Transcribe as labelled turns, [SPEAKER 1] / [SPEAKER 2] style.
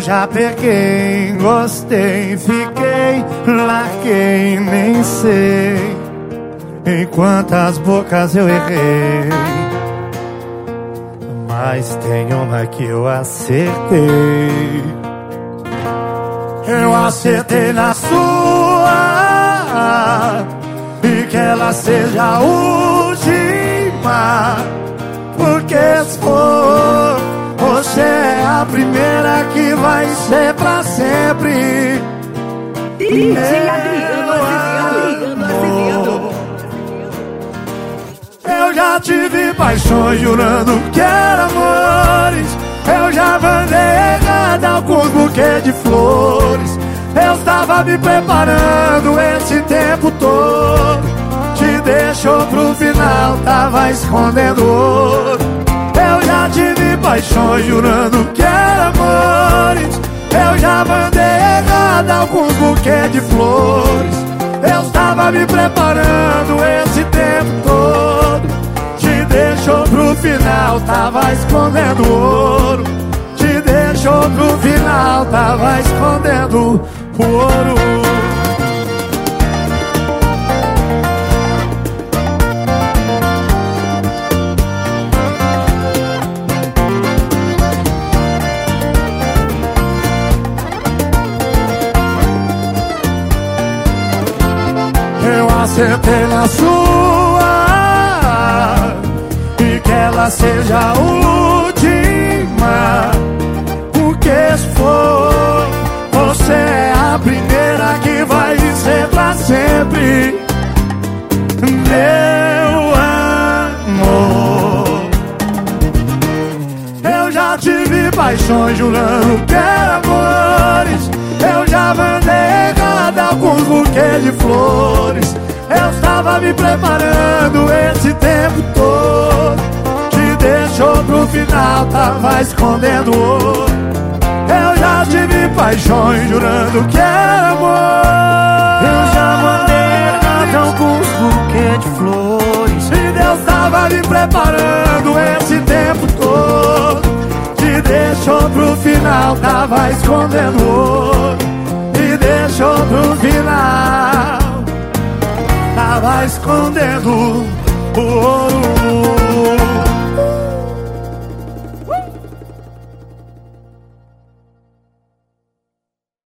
[SPEAKER 1] já peguei, gostei, fiquei, larguei, nem sei em quantas bocas eu errei, mas tem uma que eu acertei. Eu acertei na sua, e que ela seja a última, porque se for, você é a primeira que vai ser pra sempre.
[SPEAKER 2] DJ Adriano Azevedo.
[SPEAKER 1] Eu já tive paixões jurando que eram amores. Eu já mandei errado alguns buquês de flores. Eu estava me preparando esse tempo todo. Te deixou pro final, tava escondendo ouro. Eu já tive paixões jurando que eram amores. Eu já mandei errado alguns buquês de flores. Eu estava me preparando esse tempo todo. Te deixou pro final, tava escondendo ouro. Te deixou pro final, tava escondendo o ouro. Eu acertei na sua, e que ela seja a última, porque se for, você é a primeira que vai ser pra sempre. Meu amor, eu já tive paixões jurando que eram amores. Eu já mandei errado alguns buquês de flores. Eu estava me preparando esse tempo todo. Te deixou pro final, tava escondendo ouro. Eu já tive paixões jurando que era amor.
[SPEAKER 3] Eu já mandei errado alguns buquês de flores.
[SPEAKER 1] E Deus tava me preparando esse tempo todo. Te deixou pro final, tava escondendo ouro. E deixou pro final, tava escondendo o ouro.